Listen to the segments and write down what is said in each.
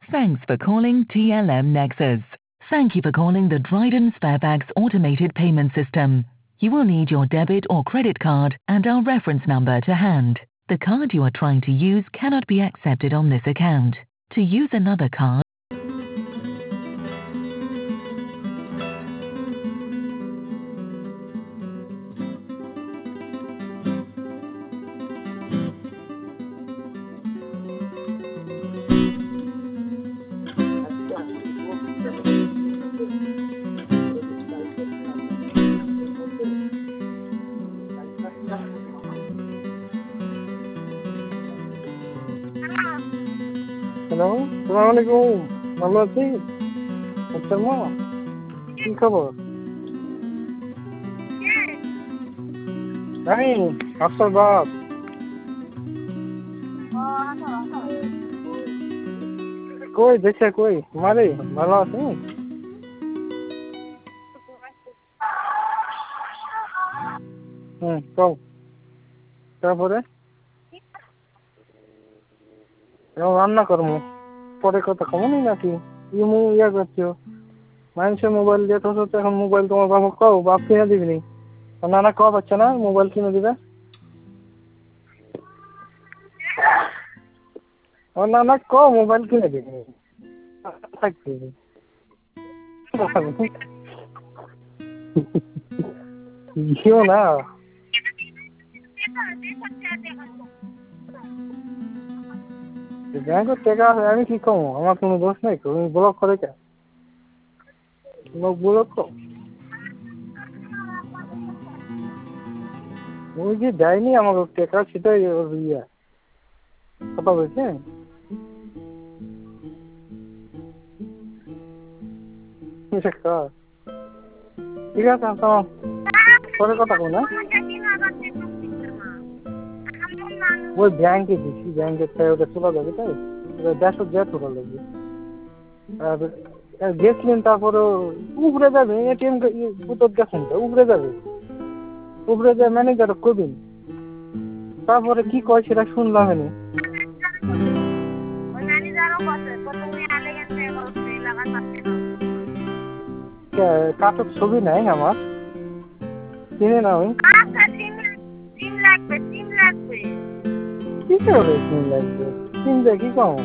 Thanks for calling TLM Nexus. Thank you for calling the Dryden Sparebags automated payment system. You will need your debit or credit card and our reference number to hand. The card you are trying to use cannot be accepted on this account. To use another card, hello, সালাম আলাইকুম। ভালো আছি? আচ্ছা মা, কি খবর? আমি আপনার বাপ। কই দেখছে কই মারে ভালো আছে? কও তারপরে রান্না করবো পরে কথা কমনি নাকি ইমু ইয়া করছো মানুষের মোবাইল দিয়ে তো এখন মোবাইল তোমার বাবা কও বাপ কিনে দিবি নানা কব হচ্ছে না মোবাইল কিনে দিবে ও নানা ক মোবাইল কিনে দিবি থাকবে ইও না ব্যাংকের টাকা আছে আমি কি কমো আমার কোনো দোষ নেই তুমি ব্লক করে কে ব্লক ওই যে দেয়নি আমার টাকা সেটাই ইয়া কথা বলছে ঠিক আছে তো পরে কথা বল না ওই ব্যাংকে দিচ্ছি ব্যাংকের তাই ওটা তোলা যাবে তাই দেড়শো দেড় তোলা লাগবে আর গেছিলেন তারপরে উপরে যাবে এটিএম বুথত গেছেন তো উপরে যাবে উপরে যায় ম্যানেজার করবেন তারপরে কি কয় সেটা শুনলাম না কাঠের ছবি নাই আমার চিনে না ওই কি করে সিম লাগবে সিম দিয়ে কি কম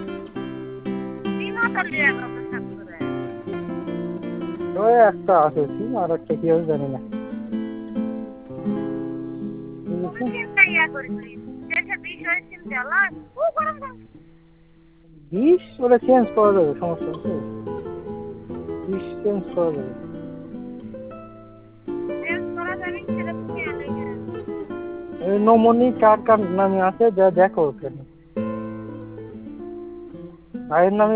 ওই একটা আছে সিম আর একটা কি হবে জানি না বিশ ওটা চেঞ্জ করা যাবে সমস্যা আছে বিশ চেঞ্জ করা যাবে নমনি কার কার নামে আছে যা দেখো ওখানে ভাইয়ের নামে